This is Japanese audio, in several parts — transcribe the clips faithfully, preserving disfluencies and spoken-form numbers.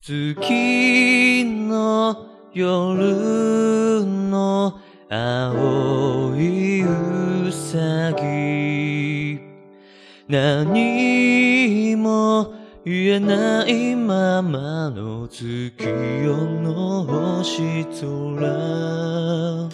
月の夜の青いうさぎ、何も言えないままの月夜の星空、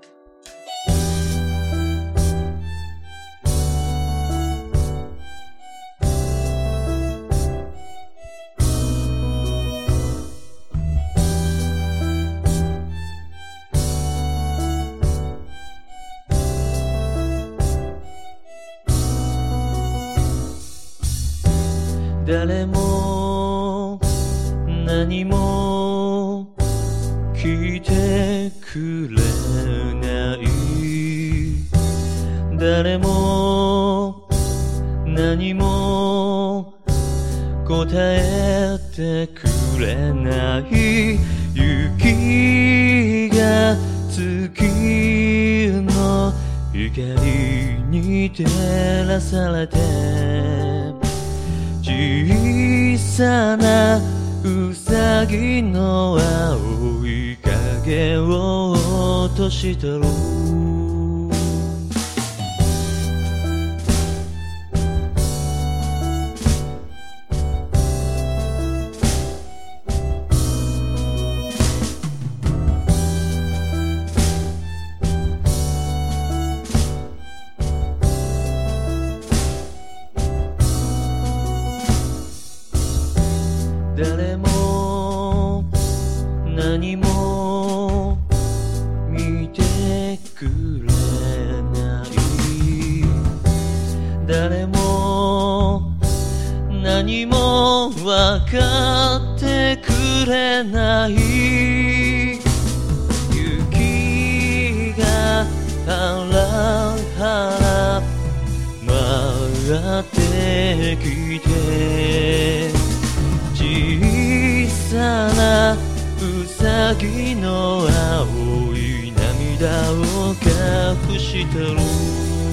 誰も何も聞いてくれない、誰も何も答えてくれない、雪が月の光に照らされて、小さなうさぎの青い影を落としてる。誰も何も見てくれない、誰も何も分かってくれない、雪がハラハラ舞ってきて、小さなうさぎの青い涙を隠してる。